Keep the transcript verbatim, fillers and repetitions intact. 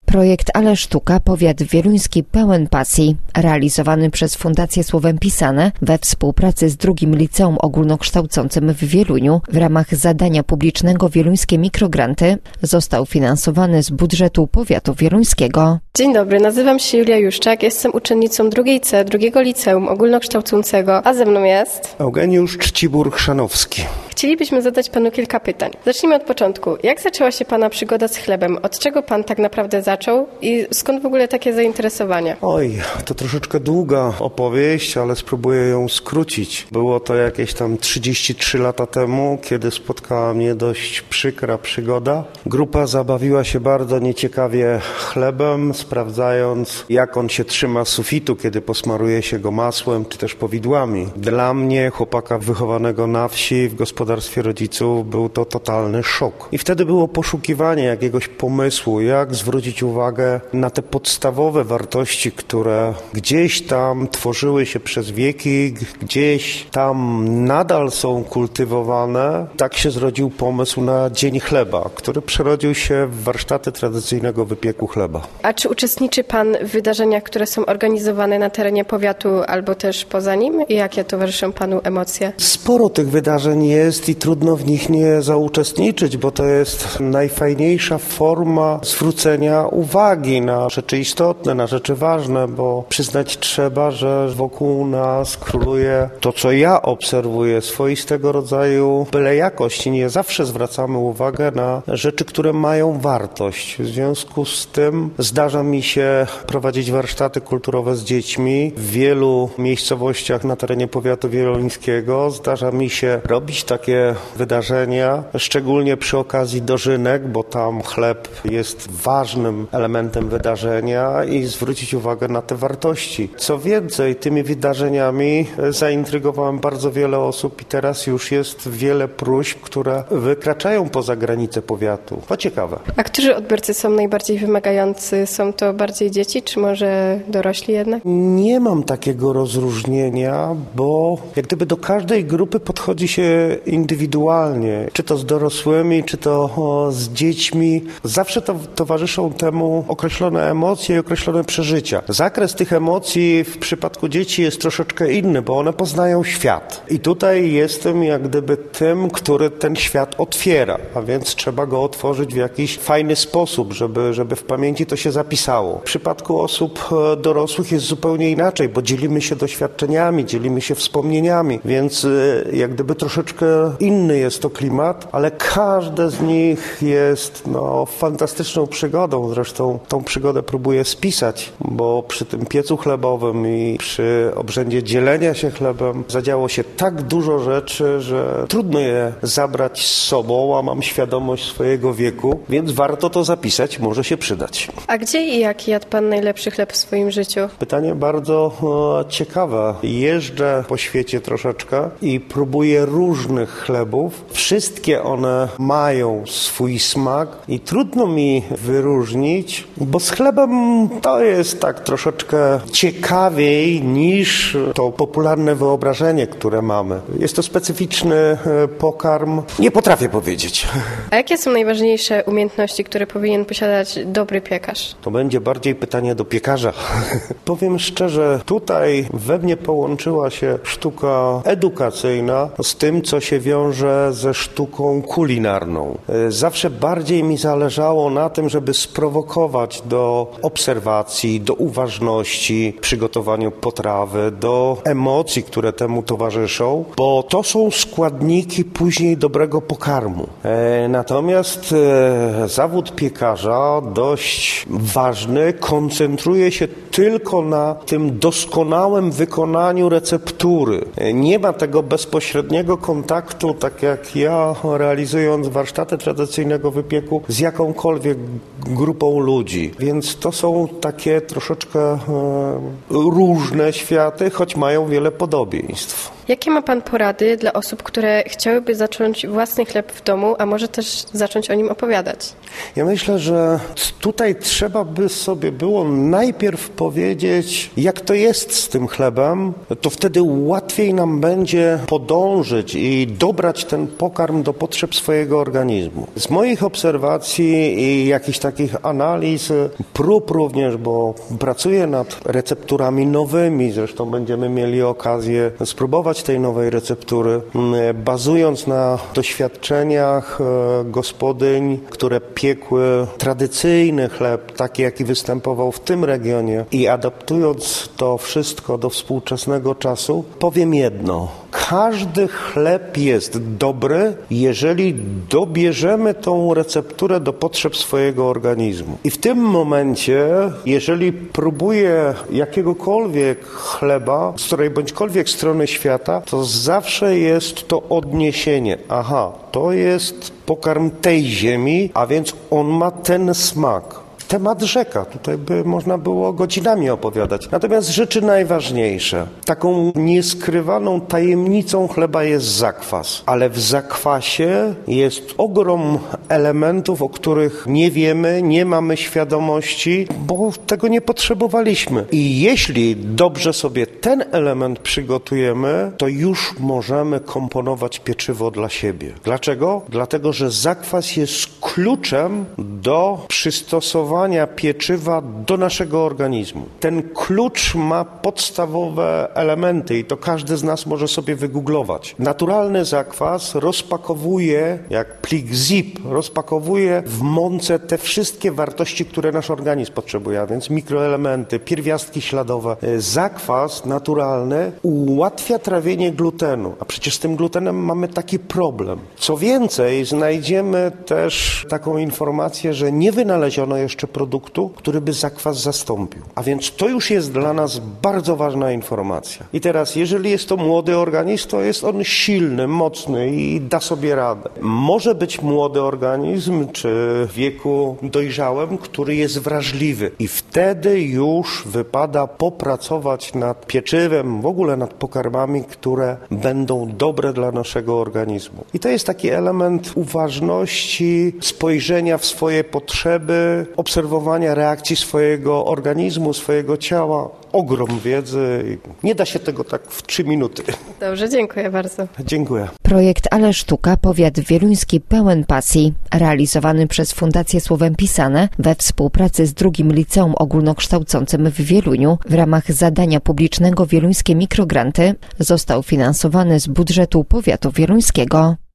Projekt Ale Sztuka, powiat wieluński pełen pasji, realizowany przez Fundację Słowem Pisane we współpracy z drugim liceum ogólnokształcącym w Wieluniu w ramach zadania publicznego Wieluńskie Mikrogranty, został finansowany z budżetu powiatu wieluńskiego. Dzień dobry, nazywam się Julia Juszczak, jestem uczennicą drugiej C drugiego liceum ogólnokształcącego, a ze mną jest Eugeniusz Czcibur-Chrzanowski. Chcielibyśmy zadać panu kilka pytań. Zacznijmy od początku. Jak zaczęła się pana przygoda z chlebem? Od czego pan tak naprawdę zaczął i skąd w ogóle takie zainteresowanie? Oj, to troszeczkę długa opowieść, ale spróbuję ją skrócić. Było to jakieś tam trzydzieści trzy lata temu, kiedy spotkała mnie dość przykra przygoda. Grupa zabawiła się bardzo nieciekawie chlebem, sprawdzając, jak on się trzyma z sufitu, kiedy posmaruje się go masłem czy też powidłami. Dla mnie, chłopaka wychowanego na wsi, w gospodarstwie rodziców, był to totalny szok. I wtedy było poszukiwanie jakiegoś pomysłu, jak zwrócić uwagę na te podstawowe wartości, które gdzieś tam tworzyły się przez wieki, gdzieś tam nadal są kultywowane. Tak się zrodził pomysł na Dzień Chleba, który przerodził się w warsztaty tradycyjnego wypieku chleba. A czy uczestniczy pan w wydarzeniach, które są organizowane na terenie powiatu albo też poza nim? I jakie towarzyszą panu emocje? Sporo tych wydarzeń jest i trudno w nich nie zauczestniczyć, bo to jest najfajniejsza forma zwrócenia uwagi na rzeczy istotne, na rzeczy ważne, bo przyznać trzeba, że wokół nas króluje to, co ja obserwuję, swoistego rodzaju byle jakość i nie zawsze zwracamy uwagę na rzeczy, które mają wartość. W związku z tym zdarza mi się prowadzić warsztaty kulturowe z dziećmi w wielu miejscowościach na terenie powiatu wieluńskiego. Zdarza mi się robić takie wydarzenia, szczególnie przy okazji dożynek, bo tam chleb jest ważnym elementem wydarzenia i zwrócić uwagę na te wartości. Co więcej, tymi wydarzeniami zaintrygowałem bardzo wiele osób i teraz już jest wiele próśb, które wykraczają poza granice powiatu. To ciekawe. A którzy odbiorcy są najbardziej wymagający? Są to bardziej dzieci, czy może dorośli jednak? Nie mam takiego rozróżnienia, bo jak gdyby do każdej grupy podchodzi się indywidualnie. Czy to z dorosłymi, czy to o, z dziećmi. Zawsze to towarzyszą temu określone emocje i określone przeżycia. Zakres tych emocji w przypadku dzieci jest troszeczkę inny, bo one poznają świat. I tutaj jestem jak gdyby tym, który ten świat otwiera, a więc trzeba go otworzyć w jakiś fajny sposób, żeby, żeby w pamięci to się zapisało. W przypadku osób dorosłych jest zupełnie inaczej, bo dzielimy się doświadczeniami, dzielimy się wspomnieniami, więc jak gdyby troszeczkę inny jest to klimat, ale każde z nich jest no, fantastyczną przygodą. Zresztą tą przygodę próbuję spisać, bo przy tym piecu chlebowym i przy obrzędzie dzielenia się chlebem zadziało się tak dużo rzeczy, że trudno je zabrać z sobą, a mam świadomość swojego wieku, więc warto to zapisać, może się przydać. A gdzie i jak jadł pan najlepszy chleb w swoim życiu? Pytanie bardzo o, ciekawe. Jeżdżę po świecie troszeczkę i próbuję różnych chlebów. Wszystkie one mają swój smak i trudno mi wyróżnić, bo z chlebem to jest tak troszeczkę ciekawiej niż to popularne wyobrażenie, które mamy. Jest to specyficzny pokarm. Nie potrafię powiedzieć. A jakie są najważniejsze umiejętności, które powinien posiadać dobry piekarz? To będzie bardziej pytanie do piekarza. Powiem szczerze, tutaj we mnie połączyła się sztuka edukacyjna z tym, co się wiąże ze sztuką kulinarną. Zawsze bardziej mi zależało na tym, żeby sprowokować do obserwacji, do uważności w przygotowaniu potrawy, do emocji, które temu towarzyszą, bo to są składniki później dobrego pokarmu. Natomiast zawód piekarza, dość ważny, koncentruje się tylko na tym doskonałym wykonaniu receptury. Nie ma tego bezpośredniego kontaktu, tak jak ja realizując warsztaty tradycyjnego wypieku, z jakąkolwiek grupą ludzi. Więc to są takie troszeczkę e, różne światy, choć mają wiele podobieństw. Jakie ma Pan porady dla osób, które chciałyby zacząć własny chleb w domu, a może też zacząć o nim opowiadać? Ja myślę, że tutaj trzeba by sobie było najpierw powiedzieć, jak to jest z tym chlebem, to wtedy łatwiej nam będzie podążyć i dobrać ten pokarm do potrzeb swojego organizmu. Z moich obserwacji i jakichś takich analiz, prób również, bo pracuję nad recepturami nowymi, zresztą będziemy mieli okazję spróbować tej nowej receptury, bazując na doświadczeniach gospodyń, które piekły tradycyjny chleb, taki jaki występował w tym regionie i adaptując to wszystko do współczesnego czasu, powiem jedno. Każdy chleb jest dobry, jeżeli dobierzemy tą recepturę do potrzeb swojego organizmu. I w tym momencie, jeżeli próbuję jakiegokolwiek chleba z której bądźkolwiek strony świata, to zawsze jest to odniesienie. Aha, to jest pokarm tej ziemi, a więc on ma ten smak. Temat rzeka, tutaj by można było godzinami opowiadać. Natomiast rzeczy najważniejsze. Taką nieskrywaną tajemnicą chleba jest zakwas. Ale w zakwasie jest ogrom elementów, o których nie wiemy, nie mamy świadomości, bo tego nie potrzebowaliśmy. I jeśli dobrze sobie ten element przygotujemy, to już możemy komponować pieczywo dla siebie. Dlaczego? Dlatego, że zakwas jest kluczem do przystosowania pieczywa do naszego organizmu. Ten klucz ma podstawowe elementy i to każdy z nas może sobie wygooglować. Naturalny zakwas rozpakowuje, jak plik zip, rozpakowuje w mące te wszystkie wartości, które nasz organizm potrzebuje, a więc mikroelementy, pierwiastki śladowe. Zakwas naturalny ułatwia trawienie glutenu, a przecież z tym glutenem mamy taki problem. Co więcej, znajdziemy też taką informację, że nie wynaleziono jeszcze produktu, który by zakwas zastąpił. A więc to już jest dla nas bardzo ważna informacja. I teraz, jeżeli jest to młody organizm, to jest on silny, mocny i da sobie radę. Może być młody organizm, czy w wieku dojrzałym, który jest wrażliwy. I wtedy już wypada popracować nad pieczywem, w ogóle nad pokarmami, które będą dobre dla naszego organizmu. I to jest taki element uważności, spojrzenia w swoje potrzeby, obserwowania reakcji swojego organizmu, swojego ciała. Ogrom wiedzy. Nie da się tego tak w trzy minuty. Dobrze, dziękuję bardzo. Dziękuję. Projekt Ale Sztuka, powiat wieluński pełen pasji, realizowany przez Fundację Słowem Pisane we współpracy z drugim liceum ogólnokształcącym w Wieluniu w ramach zadania publicznego Wieluńskie Mikrogranty, został finansowany z budżetu powiatu wieluńskiego.